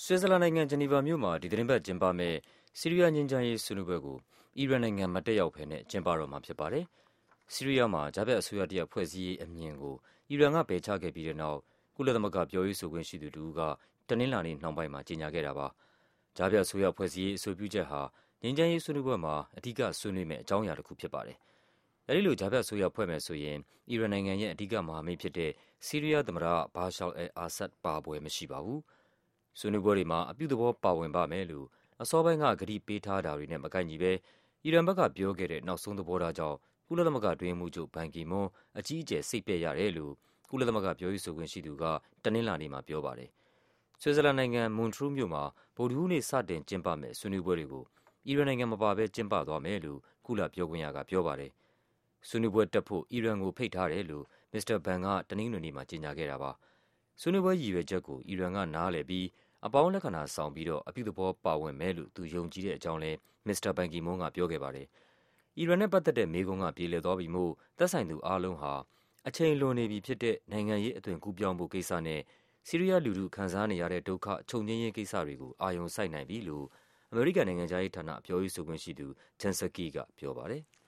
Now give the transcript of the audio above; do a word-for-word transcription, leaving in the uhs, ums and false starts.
ဆွစ်ဇာလန်နိုင်ငံဂျနီဗာမြို့မှာဒီသီတင်းပတ်ကျင်းပမယ့်ဆီးရီးယားငြိမ်းချမ်းရေးဆွေးနွေးပွဲကိုအီရန်နိုင်ငံမတက်ရောက်ဘဲနဲ့ကျင်းပတော့မှာဖြစ်ပါတယ်။ဆီးရီးယားမှာကြားဖြတ်အစိုးရတရပ်ဖွဲ့စည်းရေးအမြင်ကိုအီရန်ကပယ်ချခဲ့ပြီးတဲ့နောက်ကုလသမဂ္ဂပြောရေးဆိုခွင့်ရှိသူတစ်ဦးကတနင်္လာနေ့နှောင်းပိုင်းမှာကြေညာခဲ့တာပါ။ကြားဖြတ်အစိုးရဖွဲ့စည်းရေးအဆိုပြုချက်ဟာငြိမ်းချမ်းရေးဆွေးနွေးပွဲမှာအဓိကဆွေးနွေးမယ့်အကြောင်းအရာတစ်ခုဖြစ်ပါတယ်။အဲဒီလိုကြားဖြတ်အစိုးရဖွဲ့မယ်ဆိုရင်အီရန်နိုင်ငံရဲ့အဓိကမဟာမိတ်ဖြစ်တဲ့ဆီးရီးယားသမ္မတဘာရှာအယ်အာဆတ်ပါပွဲမရှိပါဘူး။ဆွေးနွေးပွဲတွေမှာအပြုသဘောပါဝင်ပါမယ်လို့အစောပိုင်းကကတိပေးထားတာတွေနဲ့မကိုက်ညီဘဲအီရန်ဘက်ကပြောခဲ့တဲ့နောက်ဆုံးသဘောထားကြောင့်ကုလသမဂ္ဂအတွင်းရေးမှူးချုပ်ဘန်ကီမွန်းအကြီးအကျယ်စိတ်ပျက်ရတယ်လို့ကုလသမဂ္ဂပြောရေးဆိုခွင့်ရှိသူကတနင်္လာနေ့မှာပြောပါတယ်။ဆွစ်ဇာလန်နိုင်ငံမွန်ထရူးမြို့မှာဗုဒ္ဓဟူးနေ့စတင်ကျင်းပမယ့်ဆွေးနွေးပွဲတွေကိုအီရန်နိုင်ငံမပါဘဲကျင်းပသွားမယ်လို့ကုလပြောခွင့်ရကပြောပါတယ်။ဆွေးနွေးပွဲတက်ဖို့အီရန်ကိုဖိတ်ထားတယ်လို့မစ္စတာဘန်ကတနင်္ဂနွေနေ့မှာကြေညာခဲ့တာပါ။ဆွေးနွေးပွဲရည်ရွယ်ချက်ကိုအီရန်ကနားလည်ပြီးအပေါင်းလက္ခဏာဆောင်ပြီးတော့အပြုသဘောပါဝင်မယ်လို့သူယုံကြည်တဲ့အကြောင်းလည်းမစ္စတာဘန်ကီမွန်းကပြောခဲ့ပါတယ်။အီရန်နဲ့ပတ်သက်တဲ့မေးခွန်းကပြေလည်သွားပြီမို့သက်ဆိုင်သူအားလုံးဟာအချိန်လွန်နေပြီဖြစ်တဲ့နိုင်ငံရေးအသွင်ကူးပြောင်းဖို့ကိစ္စနဲ့ဆီးရီးယားလူထုခံစားနေရတဲ့ဒုက္ခချုပ်ငြိမ်းရေးကိစ္စတွေကိုအာရုံစိုက်နိုင်ပြီလို့အမေရိကန်နိုင်ငံခြားရေးဌာနပြောရေးဆိုခွင့်ရှိသူဂျန်ဆက်ကီကပြောပါတယ်။